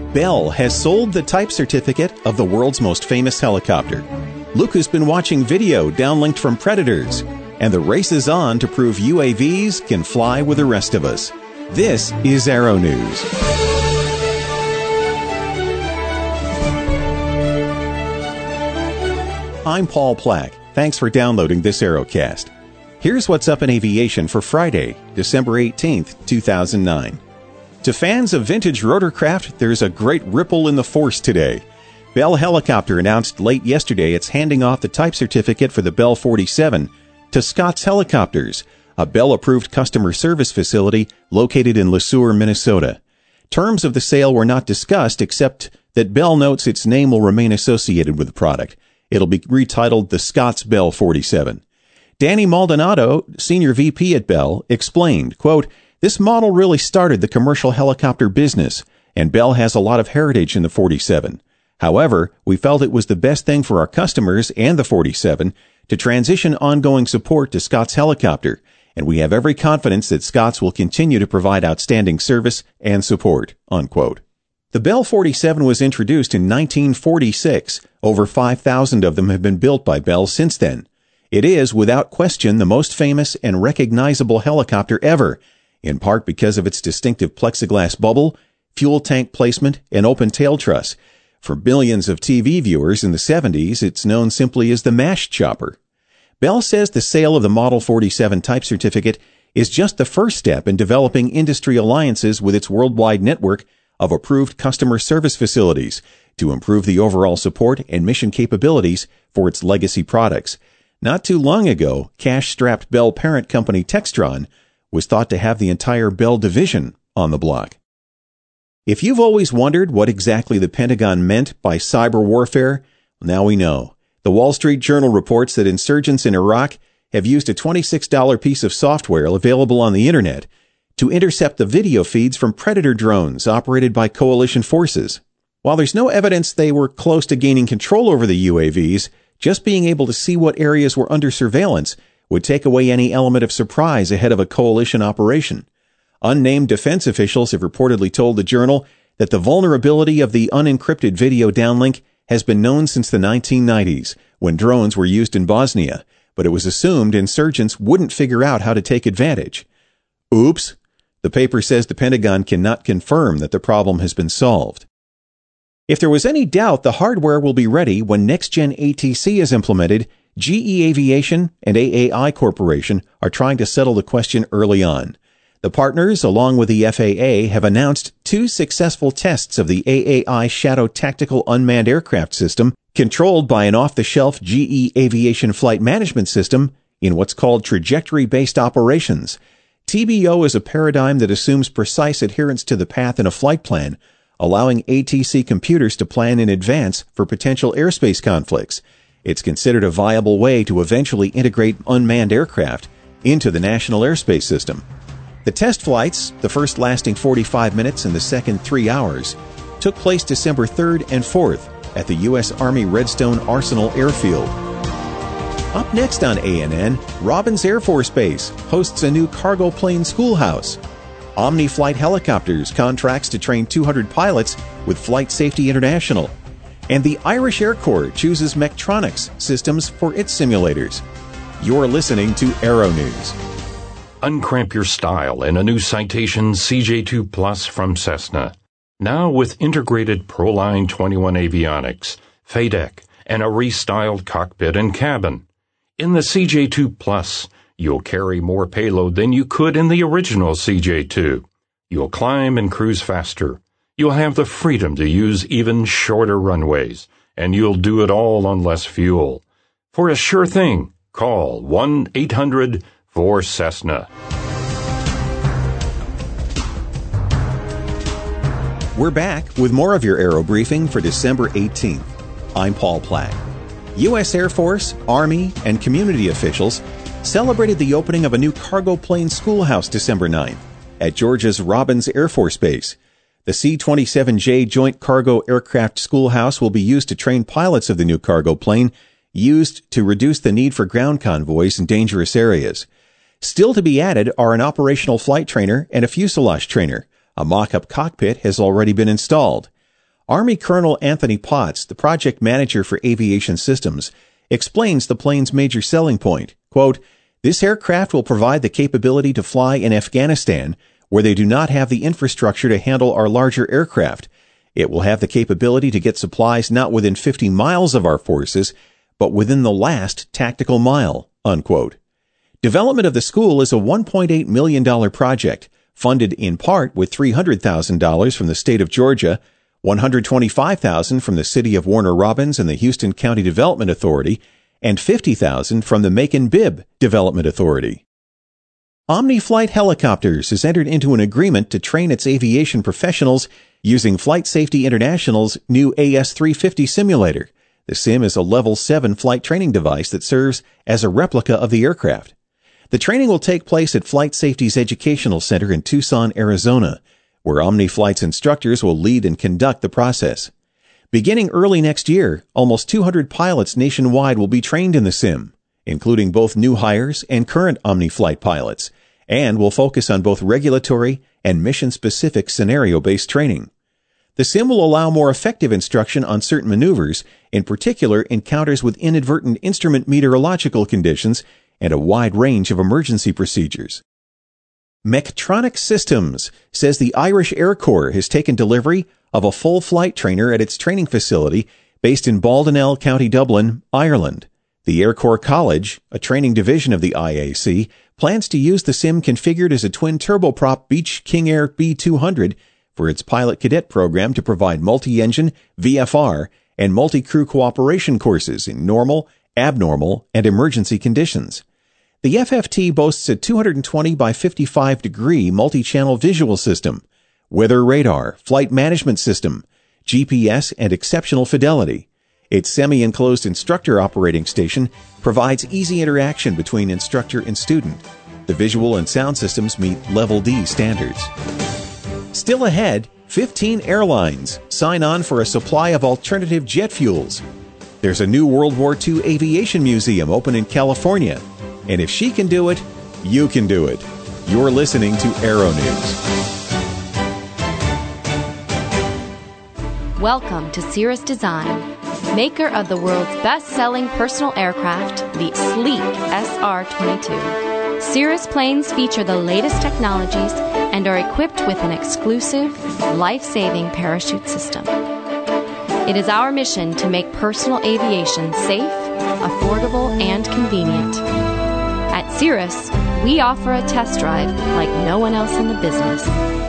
Bell has sold the type certificate of the world's most famous helicopter. Luke has been watching video downlinked from Predators, and the race is on to prove UAVs can fly with the rest of us. This is Aero News. I'm Paul Plack. Thanks for downloading this Aerocast. Here's what's up in aviation for Friday, December 18th, 2009. To fans of vintage rotorcraft, there's a great ripple in the force today. Bell Helicopter announced late yesterday it's handing off the type certificate for the Bell 47 to Scott's Helicopters, a Bell-approved customer service facility located in Le Sueur, Minnesota. Terms of the sale were not discussed, except that Bell notes its name will remain associated with the product. It'll be retitled the Scott's Bell 47. Danny Maldonado, Senior VP at Bell, explained, quote, "This model really started the commercial helicopter business, and Bell has a lot of heritage in the 47. However, we felt it was the best thing for our customers and the 47 to transition ongoing support to Scott's Helicopter, and we have every confidence that Scott's will continue to provide outstanding service and support," unquote. The Bell 47 was introduced in 1946. Over 5,000 of them have been built by Bell since then. It is, without question, the most famous and recognizable helicopter ever, in part because of its distinctive plexiglass bubble, fuel tank placement, and open tail truss. For millions of TV viewers in the 70s, it's known simply as the MASH chopper. Bell says the sale of the Model 47 type certificate is just the first step in developing industry alliances with its worldwide network of approved customer service facilities to improve the overall support and mission capabilities for its legacy products. Not too long ago, cash-strapped Bell parent company Textron was thought to have the entire Bell division on the block. If you've always wondered what exactly the Pentagon meant by cyber warfare, now we know. The Wall Street Journal reports that insurgents in Iraq have used a $26 piece of software available on the internet to intercept the video feeds from Predator drones operated by coalition forces. While there's no evidence they were close to gaining control over the UAVs, just being able to see what areas were under surveillance would take away any element of surprise ahead of a coalition operation. Unnamed defense officials have reportedly told the Journal that the vulnerability of the unencrypted video downlink has been known since the 1990s, when drones were used in Bosnia, but it was assumed insurgents wouldn't figure out how to take advantage. Oops. The paper says the Pentagon cannot confirm that the problem has been solved. If there was any doubt the hardware will be ready when next-gen ATC is implemented, GE Aviation and AAI Corporation are trying to settle the question early on. The partners, along with the FAA, have announced 2 successful tests of the AAI Shadow Tactical Unmanned Aircraft System, controlled by an off-the-shelf GE Aviation Flight Management System in what's called trajectory-based operations. TBO is a paradigm that assumes precise adherence to the path in a flight plan, allowing ATC computers to plan in advance for potential airspace conflicts. It's considered a viable way to eventually integrate unmanned aircraft into the National Airspace System. The test flights, the first lasting 45 minutes and the second 3 hours, took place December 3rd and 4th at the U.S. Army Redstone Arsenal Airfield. Up next on ANN, Robins Air Force Base hosts a new cargo plane schoolhouse. Omni Flight Helicopters contracts to train 200 pilots with Flight Safety International. And the Irish Air Corps chooses Mectronics systems for its simulators. You're listening to Aero News. Uncramp your style in a new Citation CJ2 Plus from Cessna. Now with integrated Proline 21 avionics, FADEC, and a restyled cockpit and cabin. In the CJ2 Plus, you'll carry more payload than you could in the original CJ2. You'll climb and cruise faster. You'll have the freedom to use even shorter runways, and you'll do it all on less fuel. For a sure thing, call 1-800-4CESSNA. We're back with more of your Aero Briefing for December 18th. I'm Paul Plack. U.S. Air Force, Army, and community officials celebrated the opening of a new cargo plane schoolhouse December 9th at Georgia's Robins Air Force Base. The C-27J Joint Cargo Aircraft Schoolhouse will be used to train pilots of the new cargo plane, used to reduce the need for ground convoys in dangerous areas. Still to be added are an operational flight trainer and a fuselage trainer. A mock-up cockpit has already been installed. Army Colonel Anthony Potts, the project manager for aviation systems, explains the plane's major selling point. Quote, "This aircraft will provide the capability to fly in Afghanistan, where they do not have the infrastructure to handle our larger aircraft. It will have the capability to get supplies not within 50 miles of our forces, but within the last tactical mile." Unquote. Development of the school is a $1.8 million project, funded in part with $300,000 from the state of Georgia, $125,000 from the city of Warner Robins and the Houston County Development Authority, and $50,000 from the Macon-Bibb Development Authority. Omni Flight Helicopters has entered into an agreement to train its aviation professionals using Flight Safety International's new AS350 simulator. The sim is a Level 7 flight training device that serves as a replica of the aircraft. The training will take place at Flight Safety's Educational Center in Tucson, Arizona, where Omni Flight's instructors will lead and conduct the process. Beginning early next year, almost 200 pilots nationwide will be trained in the sim, including both new hires and current Omni Flight pilots, and will focus on both regulatory and mission-specific scenario-based training. The sim will allow more effective instruction on certain maneuvers, in particular encounters with inadvertent instrument meteorological conditions and a wide range of emergency procedures. Mechtronic Systems says the Irish Air Corps has taken delivery of a full flight trainer at its training facility based in Baldonnel, County Dublin, Ireland. The Air Corps College, a training division of the IAC, plans to use the sim configured as a twin turboprop Beech King Air B200 for its pilot cadet program to provide multi-engine, VFR, and multi-crew cooperation courses in normal, abnormal, and emergency conditions. The FFT boasts a 220 by 55 degree multi-channel visual system, weather radar, flight management system, GPS, and exceptional fidelity. Its semi-enclosed instructor operating station provides easy interaction between instructor and student. The visual and sound systems meet Level D standards. Still ahead, 15 airlines sign on for a supply of alternative jet fuels. There's a new World War II aviation museum open in California. And if she can do it, you can do it. You're listening to Aero News. Welcome to Cirrus Design, maker of the world's best-selling personal aircraft, the sleek SR-22. Cirrus planes feature the latest technologies and are equipped with an exclusive, life-saving parachute system. It is our mission to make personal aviation safe, affordable, and convenient. At Cirrus, we offer a test drive like no one else in the business.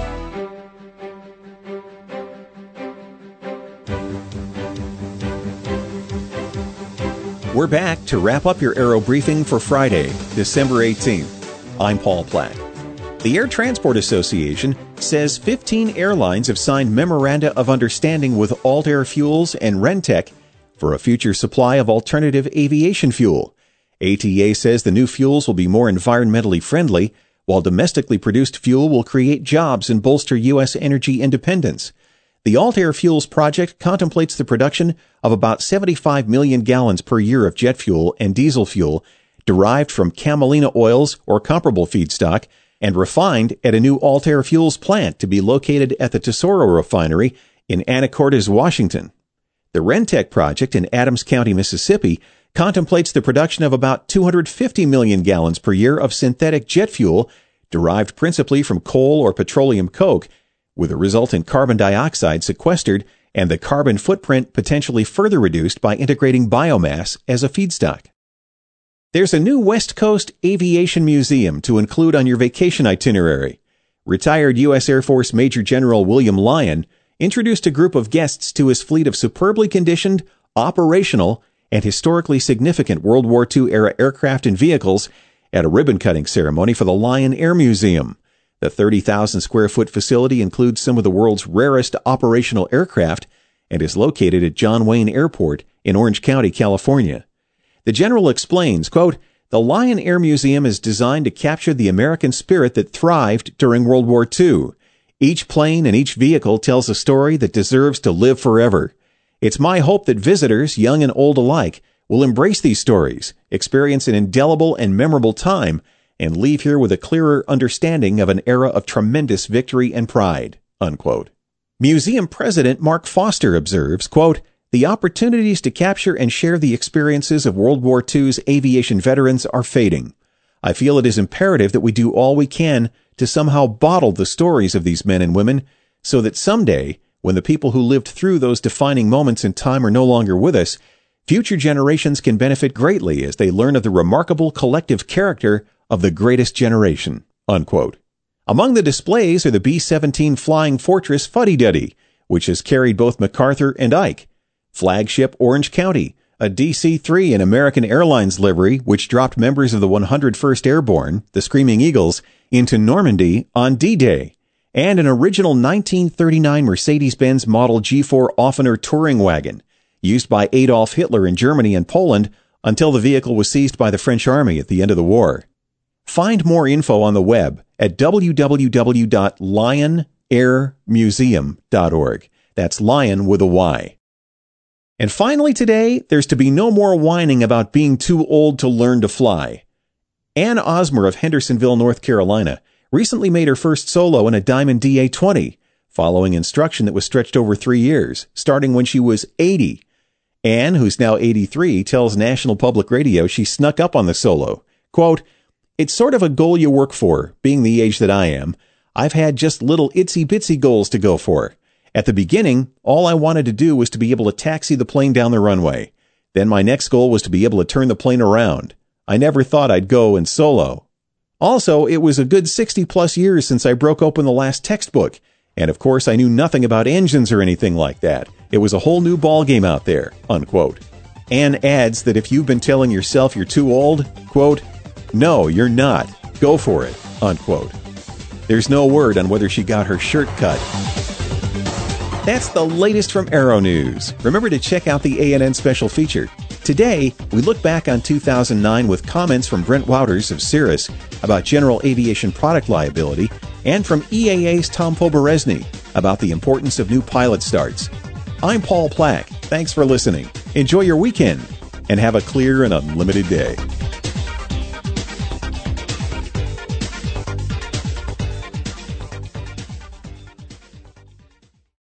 We're back to wrap up your Aero Briefing for Friday, December 18th. I'm Paul Platt. The Air Transport Association says 15 airlines have signed memoranda of understanding with Altair Fuels and Rentec for a future supply of alternative aviation fuel. ATA says the new fuels will be more environmentally friendly, while domestically produced fuel will create jobs and bolster U.S. energy independence. The Altair Fuels project contemplates the production of about 75 million gallons per year of jet fuel and diesel fuel derived from camelina oils or comparable feedstock and refined at a new Altair Fuels plant to be located at the Tesoro refinery in Anacortes, Washington. The Rentec project in Adams County, Mississippi, contemplates the production of about 250 million gallons per year of synthetic jet fuel derived principally from coal or petroleum coke, with the resultant carbon dioxide sequestered and the carbon footprint potentially further reduced by integrating biomass as a feedstock. There's a new West Coast Aviation Museum to include on your vacation itinerary. Retired U.S. Air Force Major General William Lyon introduced a group of guests to his fleet of superbly conditioned, operational, and historically significant World War II-era aircraft and vehicles at a ribbon-cutting ceremony for the Lyon Air Museum. The 30,000-square-foot facility includes some of the world's rarest operational aircraft and is located at John Wayne Airport in Orange County, California. The general explains, quote, "The Lyon Air Museum is designed to capture the American spirit that thrived during World War II. Each plane and each vehicle tells a story that deserves to live forever. It's my hope that visitors, young and old alike, will embrace these stories, experience an indelible and memorable time, and leave here with a clearer understanding of an era of tremendous victory and pride." Unquote. Museum President Mark Foster observes, quote, "The opportunities to capture and share the experiences of World War II's aviation veterans are fading. I feel it is imperative that we do all we can to somehow bottle the stories of these men and women so that someday, when the people who lived through those defining moments in time are no longer with us, future generations can benefit greatly as they learn of the remarkable collective character of the greatest generation," unquote. Among the displays are the B-17 Flying Fortress Fuddy-Duddy, which has carried both MacArthur and Ike, Flagship Orange County, a DC-3 in American Airlines livery which dropped members of the 101st Airborne, the Screaming Eagles, into Normandy on D-Day, and an original 1939 Mercedes-Benz Model G4 Offener touring wagon, used by Adolf Hitler in Germany and Poland until the vehicle was seized by the French Army at the end of the war. Find more info on the web at www.lionairmuseum.org. That's Lion with a Y. And finally today, there's to be no more whining about being too old to learn to fly. Ann Osmer of Hendersonville, North Carolina, recently made her first solo in a Diamond DA-20, following instruction that was stretched over 3 years, starting when she was 80. Ann, who's now 83, tells National Public Radio she snuck up on the solo. Quote, "It's sort of a goal you work for, being the age that I am. I've had just little itsy-bitsy goals to go for. At the beginning, all I wanted to do was to be able to taxi the plane down the runway. Then my next goal was to be able to turn the plane around. I never thought I'd go and solo. Also, it was a good 60-plus years since I broke open the last textbook. And of course, I knew nothing about engines or anything like that. It was a whole new ballgame out there," unquote. Ann adds that if you've been telling yourself you're too old, quote, "No, you're not. Go for it," unquote. There's no word on whether she got her shirt cut. That's the latest from Aero News. Remember to check out the ANN special feature. Today, we look back on 2009 with comments from Brent Wouters of Cirrus about general aviation product liability and from EAA's Tom Poberezny about the importance of new pilot starts. I'm Paul Plack. Thanks for listening. Enjoy your weekend and have a clear and unlimited day.